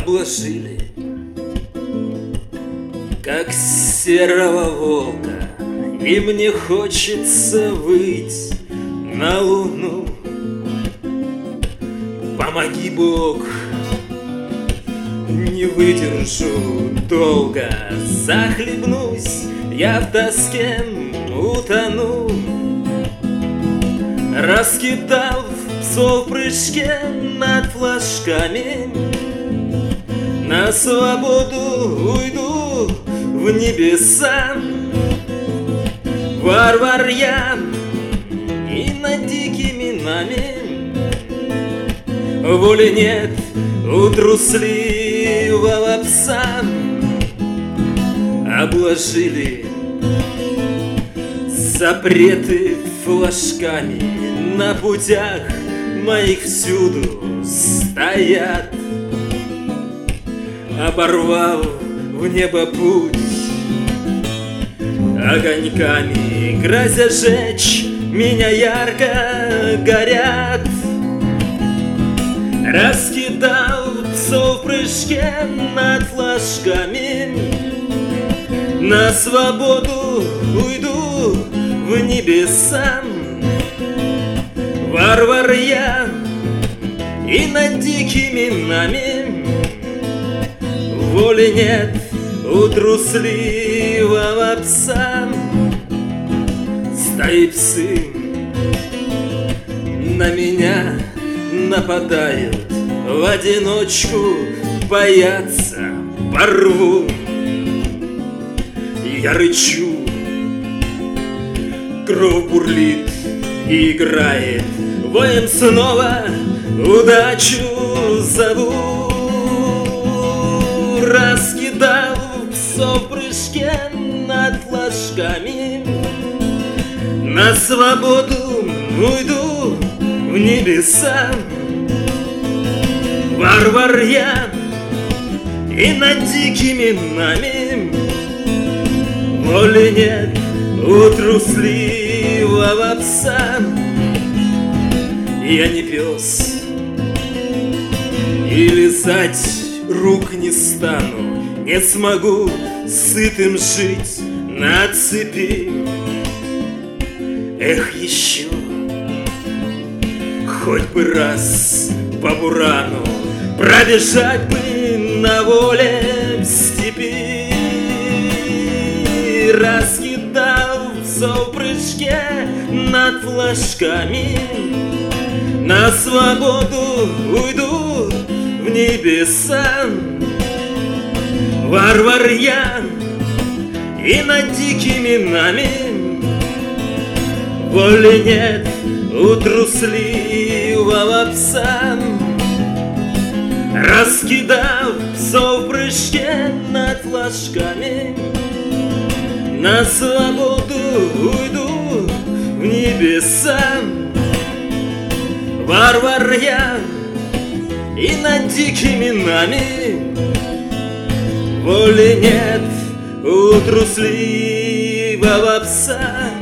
обложили, как серого волка, и мне хочется выйти на луну. Помоги, Бог, не выдержу долго, захлебнусь, я в тоске утону. Раскидав псов в прыжке над флажками, на свободу уйду в небеса. Варвар я и над дикими нами, воли нет у трусливого пса. Обложили запреты флажками, на путях моих всюду стоят. Оборвал в небо путь огоньками, грозя жечь меня ярко горят. Раскидал псов в прыжке над флажками, на свободу уйду в небеса. Варвар я и над дикими нами, воли нет у трусливого пса. Стаи псы на меня нападают, в одиночку боятся, порву. Я рычу, кровь бурлит и играет, воем снова удачу зову. Раскидав псов в прыжке над флажками, на свободу уйду в небеса. Варвар я и над дикими нами, воли нет у трусливого пса. Я не пес и лизать рук не стану, не смогу сытым жить на цепи. Эх, еще хоть бы раз по бурану пробежать бы на воле в степи. Раскидав псов в прыжке над флажками, на свободу уйду в небеса. Варвар я и над дикими нами, воли нет у трусливого пса. Раскидав псов в прыжке над флажками, на свободу уйду в небеса. Варвар я и над дикими нами, воли нет у трусливого пса.